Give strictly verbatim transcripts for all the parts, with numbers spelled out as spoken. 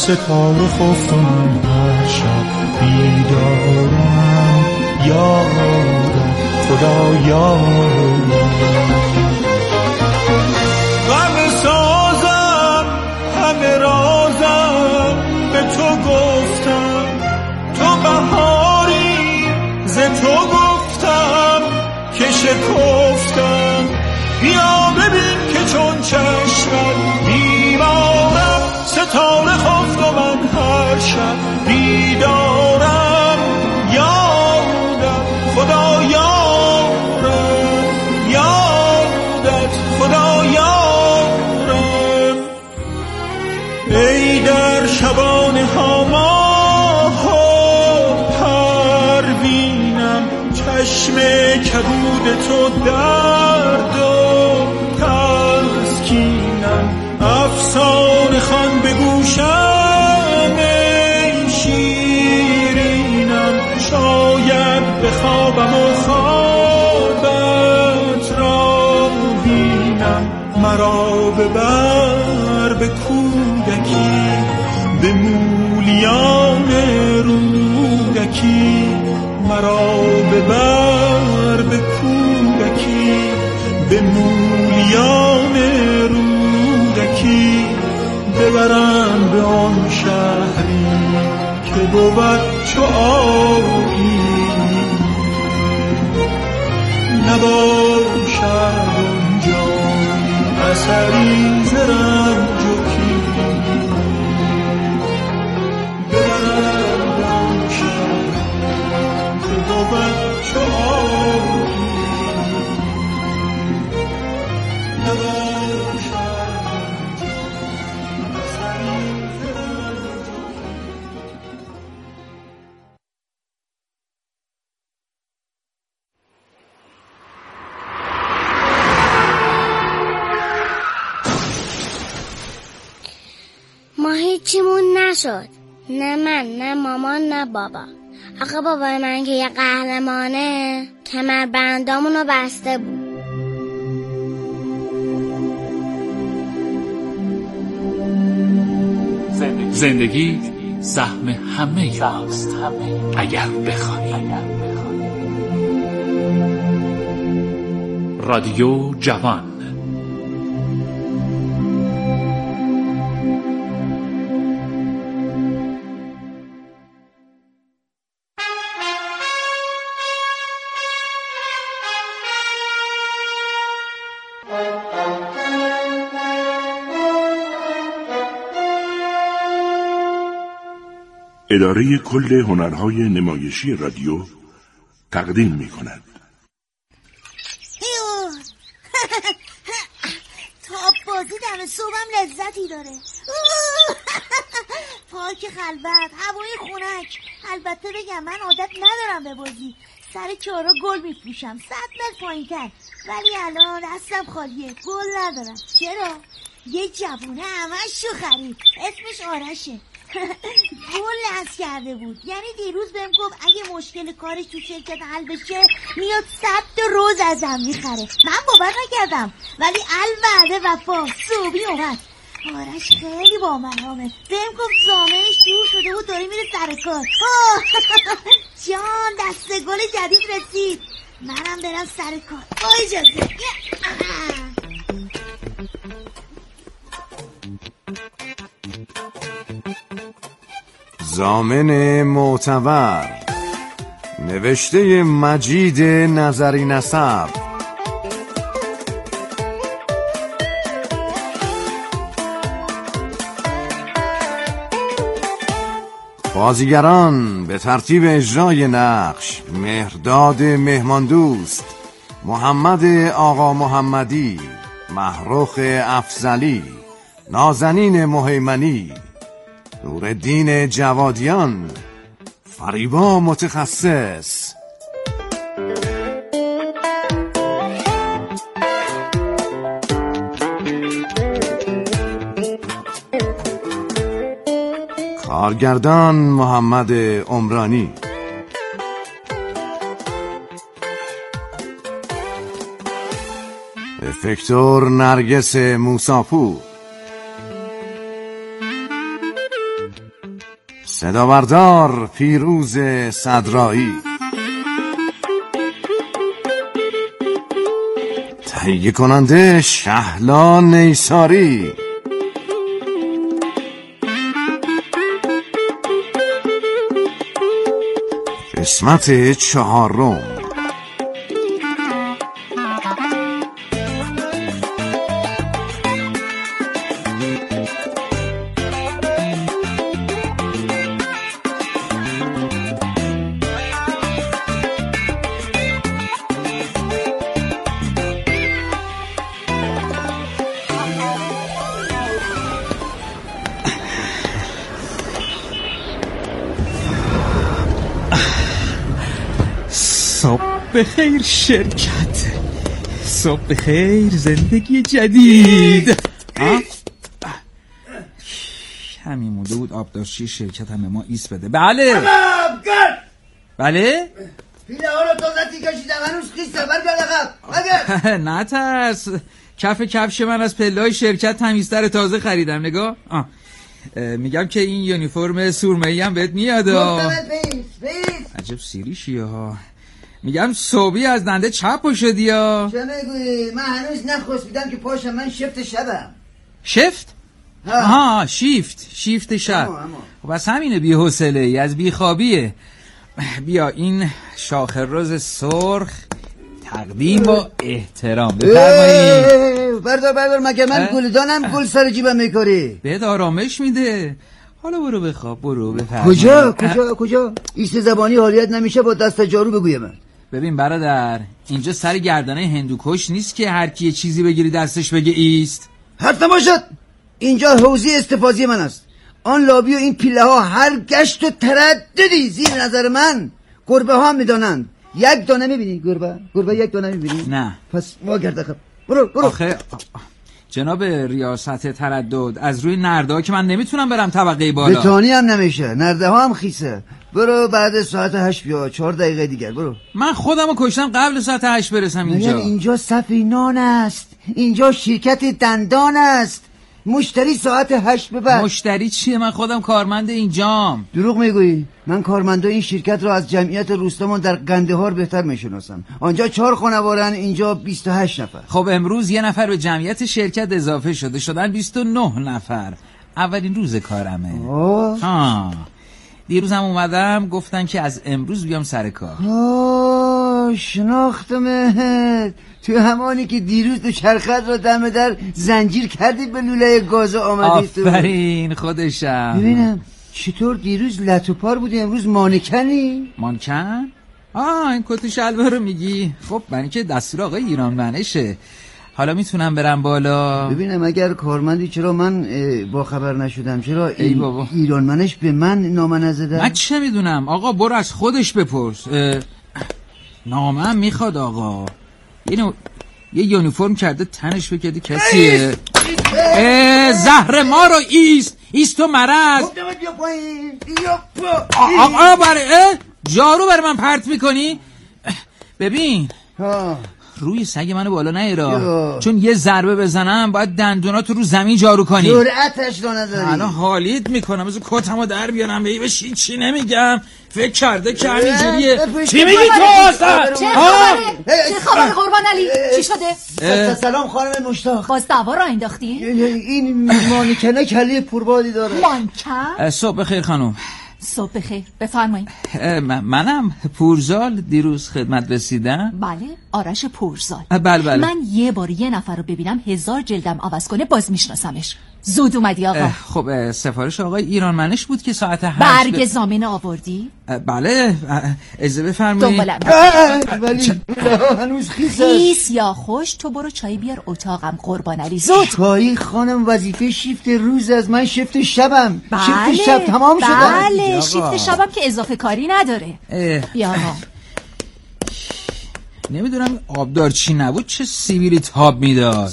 ستاره خفت و من هر شب بیدارم. یارم خدا یارم. غم سازم همه رازم به تو گفتم، تو بهاری ز تو گفتم که شکفتم. بیا ببین که چون چشمت بیمارم، ستاره خفت و من هر شب بیدارم. یادت خدا یارم، یادت خدا یارم. ای در شبانه ها ماه و پروینم، چشم کبود تو درد و تسکینم. افسانه خوان به گوشم ای شیرینم، شاید بخوابم و خوابت را بینم. مرا ببر به کودکی، به مولیان رودکی. مرا ببر به کودکی، به مولیان رودکی. ببرم به آن شهری که بود چو آیینه، نباشد آنجا اثری ز رنج و کینه. ببرم به آن شهری که بود چو آیینه، نباشد ما هیچیمون نشد، نه من نه مامان نه بابا. آخه بابای من که یه قهرمانه، کمربندامونو بسته بود. زندگی سهم همه ماست اگر بخوای. رادیو جوان. اداره کل هنرهای نمایشی رادیو تقدیم می کند. تاب بازی دم صبحم لذتی داره. پارک خلوت، هوای خنک. البته بگم من عادت ندارم به بازی، سر چهارا گل میفروشم صد متر پایین‌تر، ولی الان دستم خالیه، گل ندارم. چرا؟ یه جوونه همش شو خرید، اسمش آرشه. گل لحظ کرده بود، یعنی دیروز بهم گفت اگه مشکل کارش تو شرکت حل بشه میاد صد تا روز ازم میخره. من باور نکردم، ولی الوعده وفا صوبی اومد. آرش خیلی با مرامه، بهم گفت زامنش دور شده و داره میره سر کار. جان دست گل جدید رسید، منم برم سر کار. با اجازه. ضامن معتبر، نوشته مجید نظری نسب. بازیگران به ترتیب اجرای نقش: مهرداد مهماندوست، محمد آقا محمدی، محروخ افضلی، نازنین مهیمنی، نورالدین جوادیان، فریبا متخصص. کارگردان محمد عمرانی. افکتور نرگس موساپور. صدابردار پیروز صدرایی، تهیه کننده شهلا نیساری. قسمت چهارم. صبح بخیر شرکت، صبح بخیر زندگی جدید. همین مونده بود آبدارچی شرکت هم به ما ایست بده. بله بله پیله ها رو تازه کشیدم، هنوز خیسته. برگرد عقب. نترس، کف کفش من از پله‌های شرکت تمیزتر تازه خریدم. نگاه آه. میگم که این یونیفرم سورمه‌ای هم بهت میاد. عجب سیریشیه ها. میگم صبحی از دنده چپ پا شدی ها. چه میگویی؟ من هنوز نخواسیدم که پاشم. من شفت شبم. شفت؟ آها شیفت شیفت شب. خب بس همینه بی حوصله ای، از بی خوابیه. بیا این شاخ روز سرخ تقدیم با احترام بفرمایید. بردار بردار، مگه من گلدانم گل سر جیبم میکاری؟ بهت آرامش میده. حالا برو بخواب، برو بفرمایید. کجا کجا کجا؟ ایست زبانی حالیت نمیشه با دست جارو بگویم من. ببین برادر، اینجا سر گردنه هندوکش نیست که هر کی چیزی بگیری دستش بگه ایست. حرف نباشد. اینجا حوزه استفاضی من است. آن لابی و این پیله ها هر گشت و ترددی زیر نظر من گربه ها میدانند. یک دانه میبینی گربه؟ گربه یک دانه میبینی؟ نه. پس ما گرده خب برو برو. آخه جناب ریاست تردد، از روی نرده که من نمیتونم برم طبقه بالا. بتانی هم نمیشه، نرده ها هم خیسه. برو بعد ساعت هشت بیا، چهار دقیقه دیگر برو. من خودمو کشتم قبل ساعت هشت برسم اینجا. اینجا صف نان است، اینجا شرکت دندان است. مشتری ساعت هشت به بعد. مشتری چیه؟ من خودم کارمند اینجام. دروغ میگویی. من کارمنده این شرکت را از جمعیت روستامون در قندهار بهتر میشناسم. آنجا چهار خانوارن، اینجا بیست و هشت نفر. خب امروز یه نفر به جمعیت شرکت اضافه شده، شدن بیست و نه نفر. اولین روز کارمه. آه. ها. دیروز هم اومدم گفتن که از امروز بیام سر کار. آه شناختمت. تو همانی که دیروز تو چرخت را دم در زنجیر کردی به لوله گاز آمدی تو. آفرین خودشم. ببینم چطور دیروز لطوپار بودی امروز مانکنی؟ مانکن؟ آه این کت شلوار رو میگی؟ خب برای اینکه دستور آقای ایرانمنشه. حالا میتونم برم بالا؟ ببینم اگر کارمندی چرا من با خبر نشدم؟ چرا ای بابا ایرانمنش به من نامه نزده؟ من چه میدونم آقا، برو از خودش بپرس. نامه هم میخواد آقا. یه نوع... یه یونیفرم کرده تنش بکردی کسیه. زهر ما رو ایست ایست و مرض. آقا برای جارو برای من پرت میکنی؟ ببین ها. روی سگ منو بالا نیرا، چون یه ضربه بزنم باید دندوناتو رو زمین جارو کنی. جرأتش رو نداری. الان حالیت میکنم، از کتمو در بیارم به بشین چی نمیگم. فکر کرده که همینجوریه. چی میگی تو اصلا؟ چه خبره؟ چه خبره قربان علی؟ چی شده؟ سلام خانم مشتاق. باز دعوا را انداختی؟ این مانکنه کلی پربادی داره. مانکن؟ صبح بخیر خانم. صبح بخیر بفرمایید. منم پورزال دیروز خدمت رسیدم. بله آرش پورزال. بله بله. من یه بار یه نفر رو ببینم هزار جلدم عوض کنه باز میشناسمش. زود اومدی آقا. خب سفارش آقای ایرانمنش بود که ساعت هشت. برگ ب... زامن آوردی؟ بله اجازه بفرمایید. دنبالم. ولی هنوز خیس خیس یا خوش. تو برو چای بیار اتاقم قربان علی زود. چای خانم وظیفه شیفت روز از من شیفت شبم. بله. شیفت شب تمام شده. بله شیفت شبم که اضافه کاری نداره. بیا آقا. نمیدونم آبدار چی نبود چه سیبیلی تاب میداد.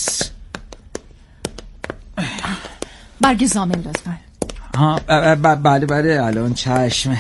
برگ زامن لطفا. ها بله بله الان چشم.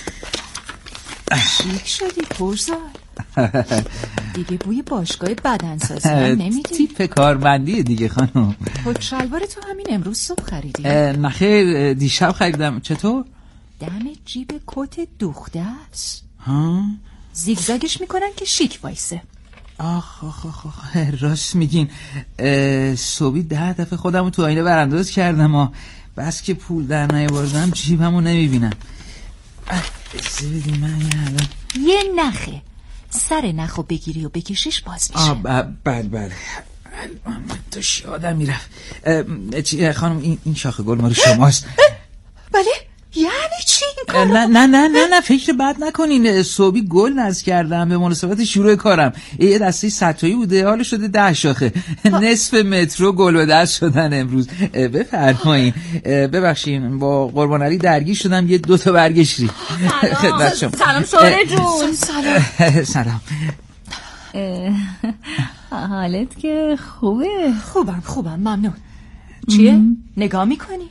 شیک شدی پورزال. دیگه بوی باشگاه بدنسازی هم نمیدی. تیپ کارمندیه دیگه خانم. کت شلوار تو همین امروز صبح خریدی؟ نخیر دیشب خریدم. چطور؟ دم جیب کت دوخته است. ها؟ زیگزاگش میکنن که شیک وایسه. آخ آخ آخ آخ راست میگین. صبحی ده دفعه خودمو تو آینه برانداز کردم و بس که پول در نیاوردم جیبمو نمیبینم. بسه بدیم من یه یه نخه سر نخو بگیری و بکشیش باز میشه. آه بله بله تو شادم میرفت. خانم این, این شاخه گل مال شماست. بله یعنی چی این کارو؟ نه نه نه نه نه فکر بد نکنین. صبحی گل نذر کردم به مناسبت شروع کارم. یه دسته ستایی بوده حالا شده ده شاخه. نصف مترو گل به دست شدن امروز. بفرمایین. ببخشین با قربان علی درگیر شدم یه دو تا برگش ری. سلام سلام ساره جون. سلام سلام. حالت که خوبه؟ خوبم خوبم ممنون. چیه؟ نگاه میکنی؟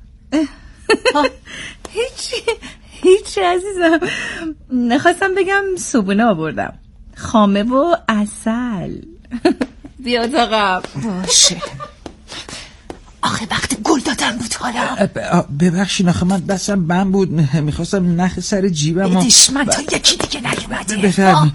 هیچی هیچی عزیزم. نخواستم بگم صبونه آوردم خامه و عسل. بیا تا باشه. آخه وقت گل دادن بود حالا. ببخشید آخه من دستم بند بود میخواستم نخ سر جیبم. بدیش من تا یکی دیگه نیومده. بفرمایید.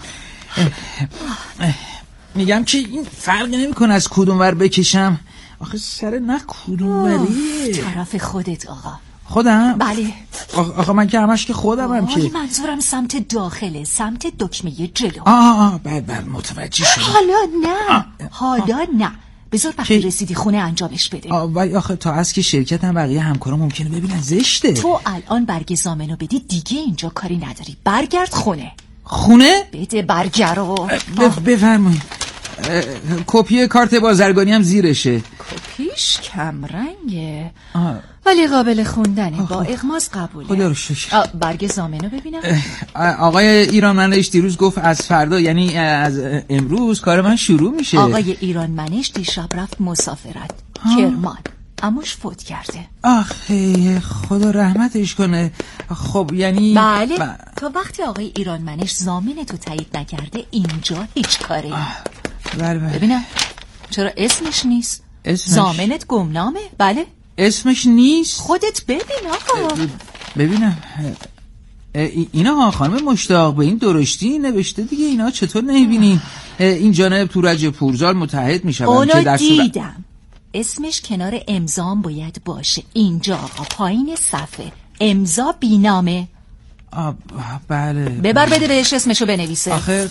میگم که این فرقی نمیکنه از کدوم ور بکشم. آخه سر نخ کدوم وریه؟ طرف خودت آقا. خودم؟ بله. آقا من که همش که خودم هم که. منظورم سمت داخله سمت دکمه جلو. آه آه بله بله متوجه شدم. حالا نه آه. حالا نه بذار وقتی رسیدی خونه انجامش بده. وای آخه تا از که شرکت هم بقیه همکارا ممکنه ببینن زشته. تو الان برگ زامنو بدی دیگه اینجا کاری نداری. برگرد خونه. خونه؟ بده برگرو. بفرمایید. کپی کارت بازرگانی هم زیرشه. کپیش کمرنگه ولی قابل خوندنه. با اغماس قبوله. خدا رو شکر. برگ زامنو ببینم. آقای ایرانمنش دیروز گفت از فردا یعنی از امروز کار من شروع میشه. آقای ایرانمنش دیشب رفت مسافرت کرمان عموش فوت کرده. آخه خدا رحمتش کنه. خب یعنی بله ب... تا وقتی آقای ایرانمنش ضامن تو تایید نکرده اینجا هیچ کاری. بله بله. ببینم چرا اسمش نیست؟ اسمش ضامنت گمنامه؟ بله اسمش نیست. خودت ببین آقا. ببینم اینا خانم مشتاق به این درشتی نوشته دیگه. اینا چطور نمیبینین؟ این جانب تورج پورزال متحد میشون. اونا دیدم اسمش کنار امضام باید باشه. اینجا آقا پایین صفحه امضا بینامه. آه بله. ببر بده بهش اسمشو بنویسه. آخه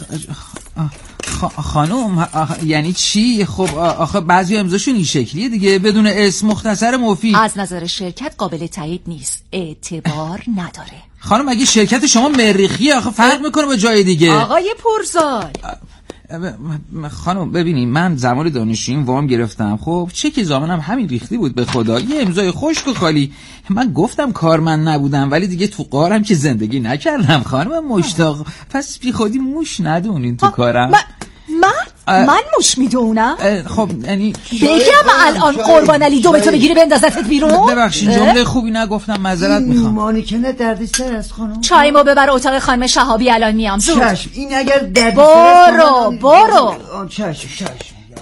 خانم یعنی چی؟ خب آخه بعضی امضاشون این شکلیه دیگه بدون اسم مختصر مفید. از نظر شرکت قابل تایید نیست. اعتبار نداره. خانم اگه شرکت شما مریخیه آخه فرق میکنه با جای دیگه. آقای پورزال خانم ببینید من زمان دانشجویی وام گرفتم. خب چک زامنم همین ریختی بود به خدا. یه امضای خشک و خالی. من گفتم کارمند نبودم ولی دیگه تو قارم که زندگی نکردم خانم مشتاق. پس بی خودی موش ندونین تو کارم. من من, من موش میدونم. خب یعنی بگم الان قربان علی دومتو بگیری بندازتت بیرون. ببخشید جمله خوبی نگفتم معذرت میخوام. مانیکنه دردسر است خانم. چایمو ببر اتاق خانم شهابی الان میام زود. چشم این اگر دردسر برو برو. چشم چشم.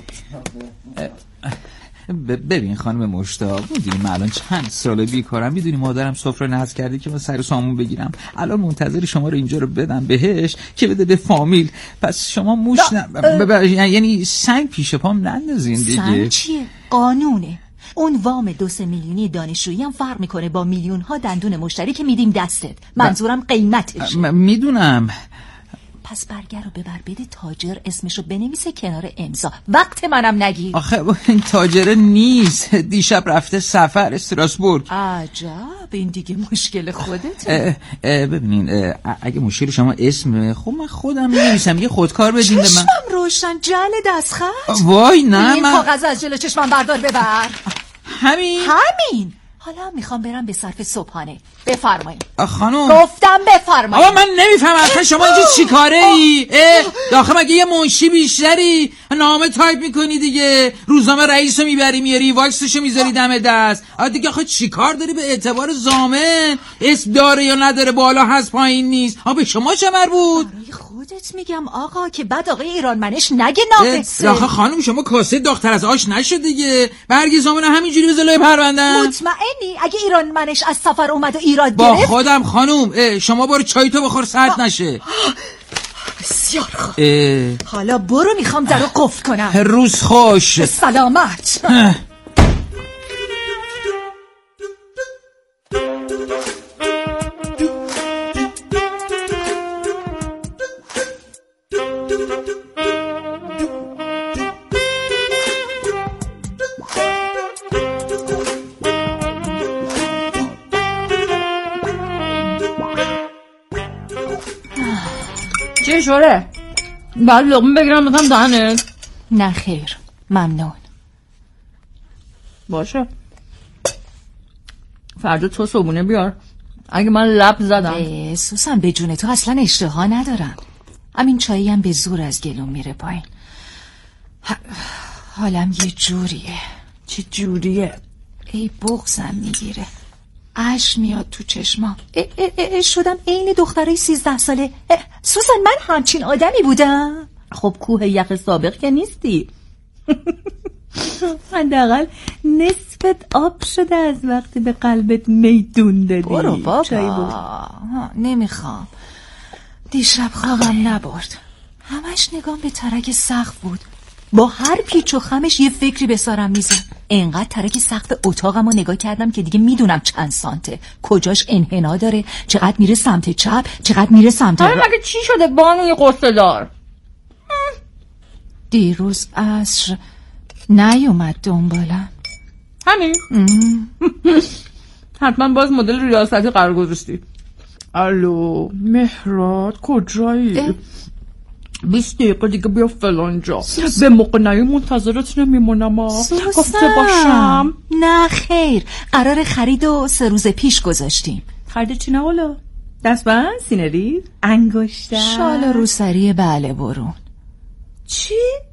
ببین خانم مشتاق میدونی من الان چند ساله بیکارم. میدونی مادرم سفره نذر کرده که من سر سامون بگیرم. الان منتظر شما رو اینجا رو بدم بهش که بده به فامیل. پس شما موش ن... یعنی سنگ پیش پام نندازین دیگه. سنگ چیه؟ قانونه. اون وام دو سه میلیونی دانشجویی هم فرق میکنه با میلیون ها دندون مشتری که میدیم دستت. منظورم قیمتشه. میدونم. پس برگر رو ببر بده تاجر اسمشو بنویسه کنار امضا. وقت منم نگیر. آخه این تاجر نیست. دیشب رفته سفر استراسبورگ. عجب این دیگه مشکل خودته. ببینین اگه مشکل شما اسمه خب من خودم می‌نویسم. یه خودکار بدین به من. چشمم روشن جعل دستخط. وای نه این من این کاغذ از جلو چشمم بردار ببر. همین همین. حالا میخوام برم به صرف صبحانه. بفرمایید. خانم گفتم بفرمایید. آقا من نمیفهمم اصلا شما اینجا چی کاره ای؟ داخل مگه یه منشی بیشتری؟ نامه تایپ میکنی دیگه. روزنامه رئیسو میبری میاری واکسشو میذاری دم دست. آ دیگه آخه چی کار داری به اعتبار ضامن؟ اسم داره یا نداره بالا هست پایین نیست. ها به شما چه مربوط؟ برای خودت خودت میگم آقا که بعد آقای ایرانمنش نگه ناقصه. آخه خانم شما کاسه داغ‌تر از آش نشد دیگه. برگ زامن همینجوری بذار لای پروندم. مطمئنی اگه ایرانمنش از سفر اومد و ایراد با گرفت؟ با خودم خانم. شما برو چای تو بخور سرد نشه. بسیار خوب. حالا برو میخوام درو قفل کنم. روز خوش. سلامت. چه شوره؟ بعد لقمه بگیرم بکنم دهنت؟ نه خیر ممنون. باشه فردا تو صبونه بیار اگه من لب زدم. سوسن به جون تو اصلا اشتها ندارم. همین چایی هم به زور از گلوم میره پایین. حالم یه جوریه. چه جوریه؟ ای بغضم میگیره، اش میاد تو چشمام. اه اه اه شدم عین دخترای سیزده ساله. سوسن من همچین آدمی بودم؟ خب کوه یخ سابق که نیستی. حداقل نصفت آب شده از وقتی به قلبت میدون دادی. برو بابا. نمیخوام. دیشب خوابم نبرد. همش نگام به ترک سقف بود. با هر پیچ و خمش یه فکری به سرم میزد. انقدر ترک سقف اتاقم رو نگاه کردم که دیگه میدونم چند سانته، کجاش انحنا داره، چقدر میره سمت چپ، چقدر میره سمت راست. مگه چی شده بانوی قصه دار؟ دیروز عصر نیومد دنبالم. همین؟ حتما باز مدل ریاستی قرار گذاشتی. الو مهراد کجایی؟ بیست دقیقه دیگه بیا فلانجا. به موقع نایی منتظرت نمیمونم. گفته باشم. نه خیر، قرار خرید و سه روز پیش گذاشتیم. خرید چی نوالا؟ دستبند، سینری، انگشتر، شال روسری بله برون. چی؟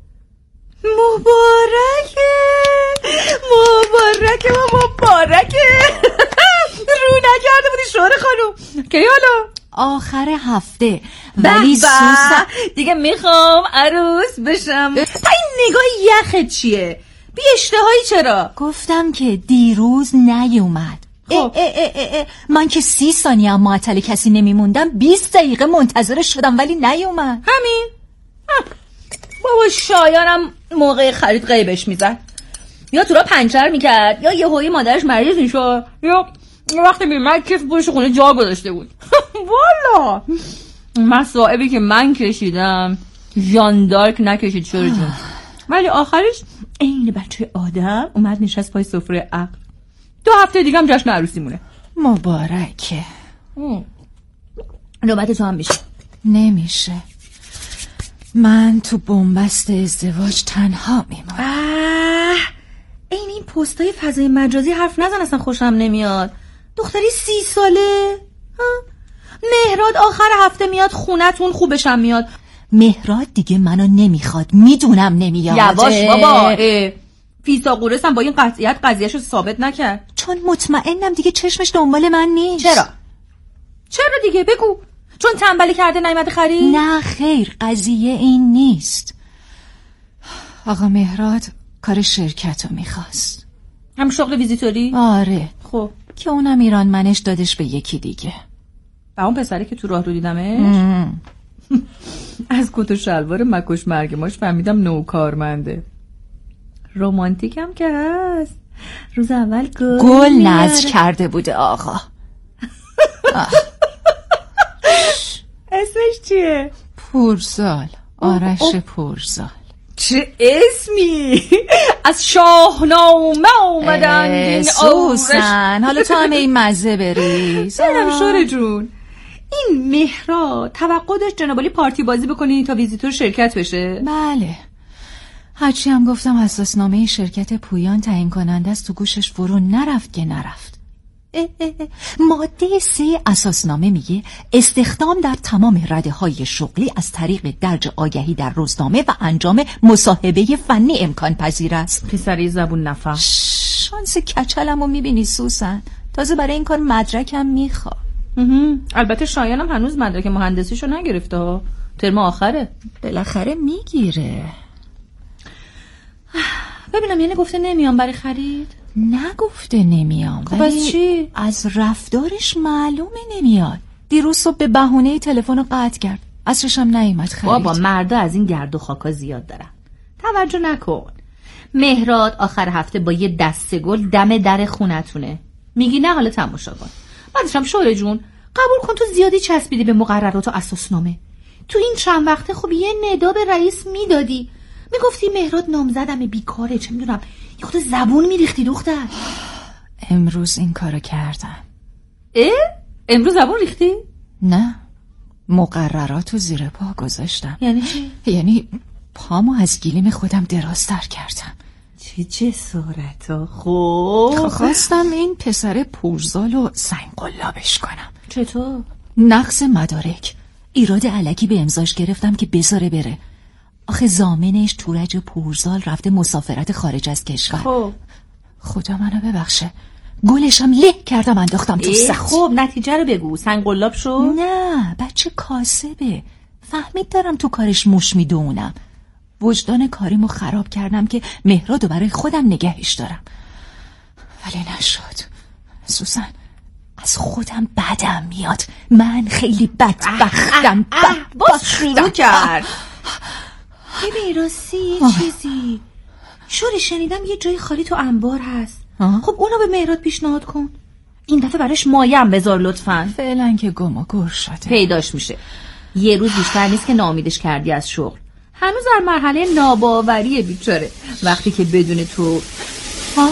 مبارکه مبارکه و مبارکه. رو نکرده بودی شوهر خانوم. کی حالا؟ آخر هفته. ولی سوسن دیگه میخوام عروس بشم. تا این نگاه یخت چیه؟ بی اشتهایی چرا؟ گفتم که دیروز نیومد. اه اه اه اه. من که سی ثانیه هم معطل کسی نمیموندم، بیست دقیقه منتظر شدم ولی نیومد. همین؟ بابا شایانم موقع خرید غیبش میزد، یا تو را پنچر میکرد یا یه هوی مادرش مریض میشد، یا وقتی میمد کیف پولش خونه جا گذاشته بود. والا مصائبی که من کشیدم ژان دارک نکشید شوری جون. ولی آخرش این بچه آدم اومد نشست پای سفره عقل. دو هفته دیگه هم جشن عروسی مونه. مبارکه. نوبت تو هم میشه. نمیشه، من تو بنبست ازدواج تنها میمونم. این این پستای فضای مجازی حرف نزن، اصلا خوشم نمیاد. دختری سی ساله ها؟ مهراد آخر هفته میاد خونتون، خوبشم میاد. مهراد دیگه منو نمیخواد، میدونم نمیاد. یواش بابا. فیسا قورسم با این قطعیت قضیهشو ثابت نکرد. چون مطمئنم دیگه چشمش دنبال من نیست. چرا؟ چرا دیگه بگو. چون تنبلی کرده نیومده خرید؟ نه خیر، قضیه این نیست. آقا مهراد کار شرکت رو میخواست. هم شغل ویزیتوری؟ آره. خب که اونم ایران منش دادش به یکی دیگه. و اون پسره که تو راه رو دیدمش؟ از کت و شلوار مکش مرگماش فهمیدم نوکارمنده. رومانتیکم که هست. روز اول گل گل نذر کرده بوده آقا. اسمش چیه؟ پورزال. آرش پورزال. چه اسمی؟ از شاهنامه اومدن این سوسن. حالا تو همه این مزه بریز. سلام شوره جون. این مهراد توقع داشت جنابالی پارتی بازی بکنی تا ویزیتور شرکت بشه؟ بله. هرچی هم گفتم اساسنامه شرکت پویان تعیین کننده است، تو گوشش فرو نرفت که نرفت. اه اه اه. ماده سه اساسنامه میگه استخدام در تمام رده‌های شغلی از طریق درج آگهی در روزنامه و انجام مصاحبه فنی امکان پذیر است. پسری زبون نفهم. شانس کچلمو میبینی سوسن، تازه برای این کار مدرکم میخواد. البته شایانم هنوز مدرک مهندسیشو نگرفته ها. ترم آخره. بالاخره میگیره. ببینم یعنی گفته نمیام برای خرید؟ نگفته نمیام. خب از چی؟ از رفتارش معلومه نمیاد. دیروز صبح به بهونه تلفن رو قطع کرد. عصرش هم نیومد خرید. بابا مردا از این گرد و خاکا زیاد دارن. توجه نکن. مهراد آخر هفته با یه دسته گل دم در خونتونه. میگی نه حالا تماشا کن. بعدش هم شوره جون قبول کن تو زیادی چسبیدی به مقررات و اساسنامه. تو این چند وقته خب یه ندا به رئیس میدادی. میگفتی مهراد نامزدمه بیکاره چه میدونم یه خود زبون میریختی دختر. امروز این کارو کردم. اه؟ امروز زبون ریختی؟ نه مقرراتو زیر پا گذاشتم. یعنی چی؟ یعنی پامو از گلیم خودم درازتر کردم. چه جسارتا. خب خواستم این پسر پورزالو سنگ قلابش کنم. چطور؟ نقص مدارک ایراد علکی به امضاش گرفتم که بذاره بره. آخه زامنش تورج پورزال رفته مسافرت خارج از کشور. خب خدا منو ببخشه گلشم له کردم انداختم تو سطح. خب نتیجه رو بگو. سنگ قلاب شو؟ نه بچه کاسبه. فهمید دارم تو کارش موش میدونم. وجدان کاریمو خراب کردم که مهرادو برای خودم نگهش دارم. ولی نشد. سوزن از خودم بدم میاد. من خیلی بدبختم. باز شروع کرد. ببین راستی چیزی شوری شنیدم یه جای خالی تو انبار هست. آه. خب اونو به مهراد پیشنهاد کن. این دفعه براش مایه هم بذار لطفاً. فعلا که گم و گور شده. پیداش میشه. یه روز بیشتر نیست که ناامیدش کردی از شغل. هنوز در مرحله ناباوریه بیچاره. وقتی که بدون تو ها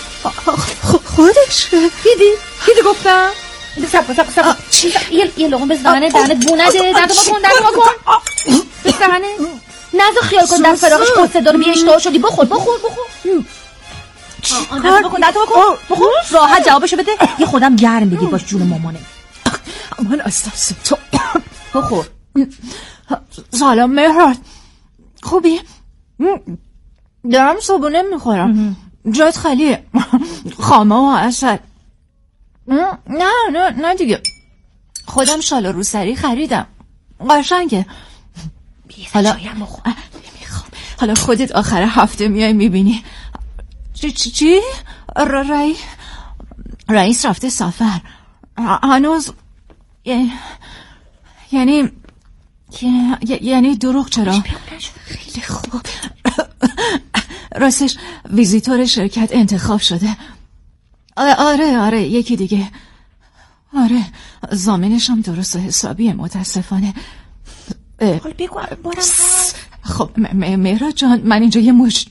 خودش دیدی؟ دیدی گفتم؟ سب سب سب چی؟ یه یه لقمه بزنه دهنت بو نده. دردو بکن دردو بکن بزنه نزا خیال کن در فراغش قصه دارو بیا اشتها شدی. بخور بخور بخور دردو بکن دردو بکن بخور راحت جوابشو بده. یه خودم گرم بگیر باش جون مامانه. من استفسه تو بخور. سلام مهراد خوبی؟ دارم صبونه میخورم. جات خالیه. خامه و اصل. نه نه نه دیگه خودم شال و روسری خریدم قشنگه. حالا نمیخوام. حالا خودت آخر هفته میای میبینی. چی چی چی؟ رای رئیس رفته سفر هنوز. یعنی یعنی دروغ چرا؟ خیلی خوب. راستش ویزیتور شرکت انتخاب شده. آره آره یکی دیگه. آره زامنش هم درست و حسابیه متاسفانه. حال بگو بارم هست. خب مهراد جان من اینجا یه مش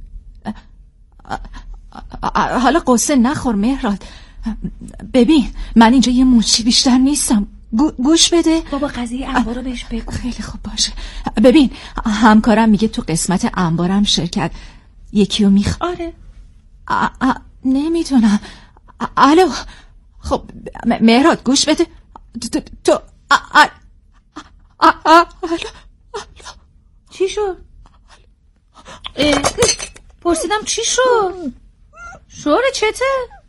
حالا قصه نخور مهراد. ببین من اینجا یه موچی بیشتر نیستم. گوش بده بابا قضیه انبارو بهش بگو. خیلی خوب باشه. ببین همکارم میگه تو قسمت انبارم شرکت یکیو میخ. آره نمیتونم. الو خب مهراد گوش بده. تو تو چی شد؟ پرسیدم چی شد؟ شوره چته؟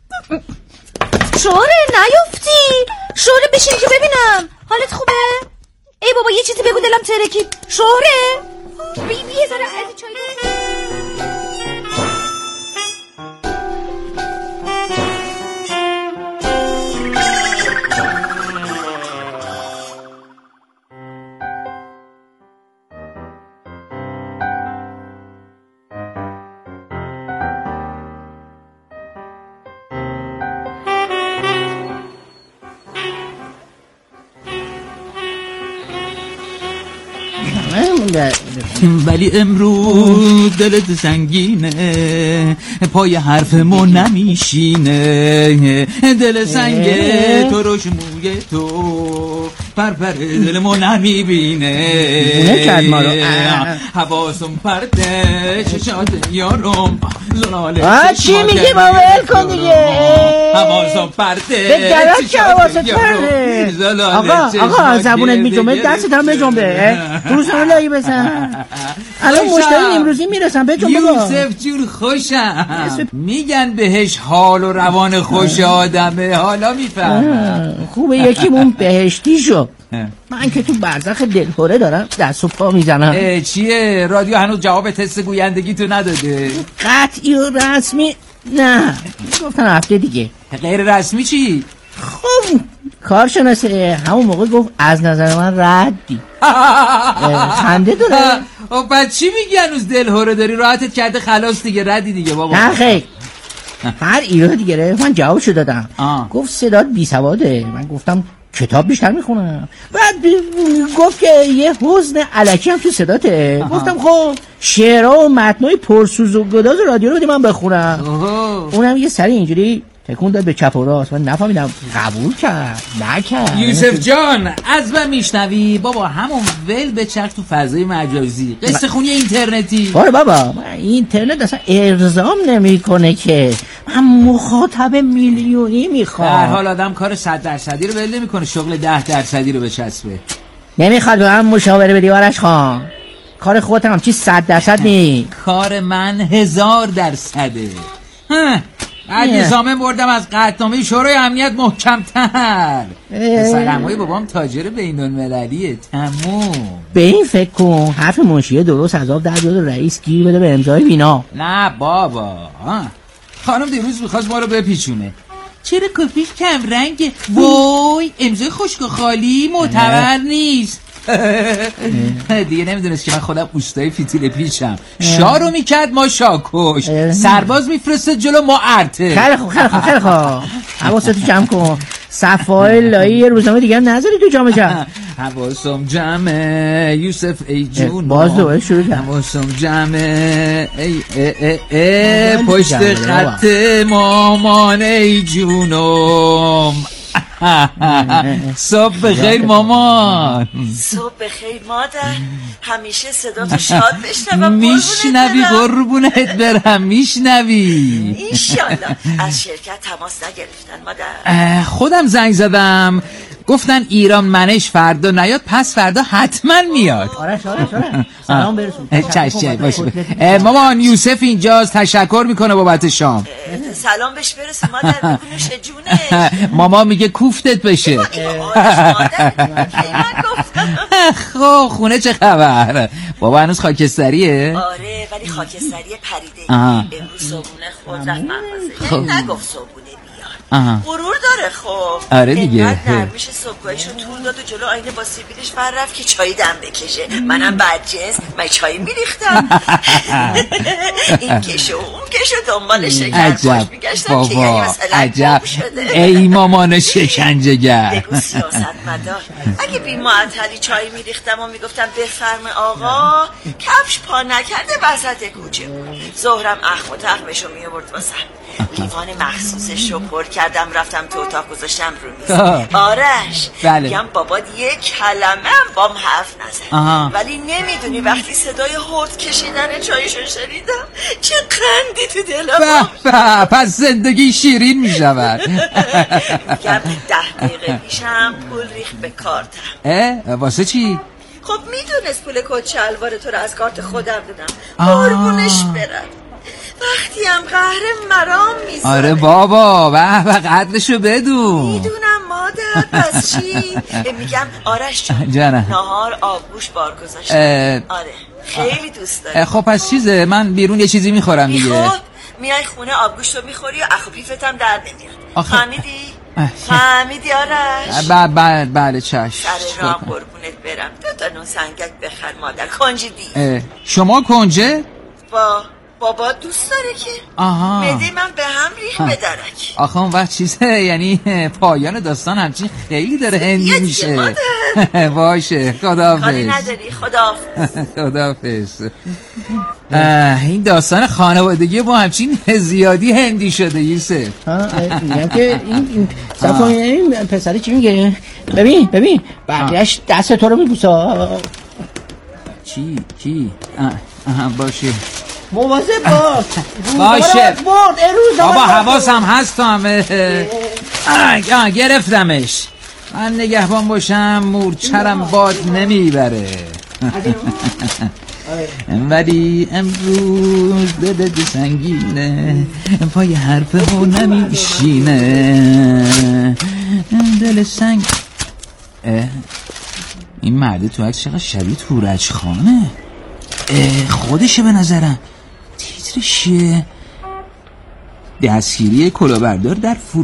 شوره نیفتی. شوره بشین که ببینم حالت خوبه؟ ای بابا یه چیزی بگو دلم ترکید. شوره بی بی یه ذره از چای ولی امروز دلت سنگینه پای حرفمو نمیشینه. دل سنگه تو روش موی تو پرپر دلمو نمیبینه. حواسم پرده چشات یارم زلاله چی میگی با ول کن دیگه. حواسم پرده به درک که حواست پرده. آقا آقا زبونت میجنبه دستت هم بجنبه. روز لایی بزن. الان مشتری امروزی میرسن بجنب بابا. یوسف جون خوشم. میگن بهش حال و روان خوش آدمه. حالا میفهمم. خوبه یکیمون بهشتی شو. من که تو برزخ دلهوره دارم دست و پا میزنم. چیه رادیو هنوز جواب تست گویندگی تو نداده؟ قطعی و رسمی نه، گفتن هفته دیگه. غیر رسمی چی؟ خب کارشناسه همون موقع گفت از نظر من ردی. خنده داره. خب بعد چی میگی هنوز دلهوره داری؟ راحتت کرده خلاص دیگه، ردی دیگه بابا. نه خیلی هر ایرادی گرفت من جوابشو دادم. آه. گفت صدات بی سواده. من گفتم کتاب بیشتر میخونم. بعد گفت که یه حزن الکی هم تو صداته. آها. گفتم خب شعرها و متنای پرسوز و گداز رادیو رو بده من بخونم. اوه. اونم یه سری اینجوری تکون داد به چپ و راست. من نفهمیدم قبول کرد نکرد. یوسف جان از من میشنوی؟ بابا همون ول به چرخ تو فضای مجازی، قصه خونی اینترنتی. باره بابا اینترنت اصلا ارزام نمیکنه که، من مخاطب میلیونی میخوام. در حال آدم کار صد درصدی رو ول نمیکنه، شغل ده درصدی رو بچسبه. نمیخواد به من مشاوره بدی آرش خان. کار خودت هم چی صد درصد نی؟ کار من هزار درصده. ها بعد نظامه بردم از قطعنامه شورای امنیت محکم‌تر. پسرعموی بابام تاجر بین‌المللیه. تموم. به این فکر کن حرف منشیه درست از آب در بیاد رئیس گیر بده به امضای بینا. نه بابا خانم دیروز میخواست ما رو بپیچونه. چرا کافیش کم رنگه؟ وای امضای خشک و خالی معتبر نیست. دیگه نمیدونست که من خودم اوستای فیتیل پیچم. شاه رو میکرد ما شاکش، سرباز میفرسته جلو ما ارته. خیلی خوب خیلی خوب خیلی خوب حواستو جمع کن. صفای لایی یه روزنامه دیگه هم نذاری تو جامعه جمع. حواسم جمعه یوسف ای جون باز دوباره شروع کرد. حواسم جمعه ای ای ای ای پشت خط مامان ای جونم. صبح بخیر مامان. صبح بخیر مادر. همیشه صدا تو شاد بشنوم. میشنوی قربونت برم میشنوی. انشالله. از شرکت تماس نگرفتن مادر؟ خودم زنگ زدم گفتن ایران منش فردا نیاد پس فردا حتما میاد. آرش آرش آرش سلام برسون. چشم باشه. مامان یوسف اینجاست تشکر میکنه بابت شام. سلام بهش برسون مادر. بگونش جونش. ماما میگه کوفتت بشه. آرش مادر من گفتم. خب خونه چه خبر؟ بابا هنوز خاکستریه؟ آره ولی خاکستری پریده. امروز صبحونه خود رفت مغازه. نگفت صبحونه آها. غرور داره خب. آره دیگه. اینقدر نرمیش صبحگاهیشو طول داد و جلو آینه با سیبیلش بر رفت که چای دم بکشه. منم بدجنس من چای میریختم. این کشو اون کشو دنبال شکر خوش میگشتم که یعنی مثلا خوب شده. ای مامان شکنجه‌گر. بگو سیاست مدار. اگه بی معطلی چای میریختم و میگفتم بفرم آقا کفش پا نکرده وسط کوچه. ظهرم اخ و تخمشو میآورد واسم. لیوان مخصوصش رو پر کردم رفتم تو اتاق گذاشتم رو میز. آرش بله. میگم بابا یه کلمه هم بام حرف نزد. ولی نمیدونی وقتی صدای هورد کشیدن چایشو شنیدم چه قندی تو دلم. پس زندگی شیرین میشود. میگم ده دقیقه پیشم پول ریخت به کارتم. اه واسه چی؟ خب میدونست پول کت شلوار تو رو از کارت خودم دادم. قربونش برم. وقتی هم قهر مرام میذاره. آره بابا و و قدرشو بدون. میدونم مادر پس چی؟ میگم آرش جان جانم نهار آبگوش بار گذاشتم. آره خیلی دوست دارم. خب پس چیزه من بیرون یه چیزی میخورم دیگه. خب میای خونه آبگوش رو میخوری و اخو پیفتم در نمیاد. فهمیدی؟ فهمیدی آرش؟ بله بله بله چشم. سر راه قربونت برم دو تا نون سنگک بخر مادر. کنجی دی. شما کنجه؟ با بابا دوست داره که آها مده من به هم ریخ به درک. آخه اون وقت چیزه یعنی پایان داستان همچین خیلی داره هندی میشه. باشه خداحافظ. کاری نداری خداحافظ. خداحافظ. این داستان خانوادگی با همچین زیادی هندی شده یوسف. میگم که این صفا این پسری چی میگه؟ ببین ببین بعدش دست تو رو میبوسه. چی کی آها باشه مواظب باش. باشه بابا حواسم هست تو همه. آه گرفتمش. من نگهبان باشم مورچرم باد نمیبره. ولی امروز دل سنگینه پای حرفمو نمیشینه. دل سنگ این مرده تو عکس چقدر شبیه تورج خانه. خودشه به نظرم. تیترش چیه؟ دستگیری کلاهبردار در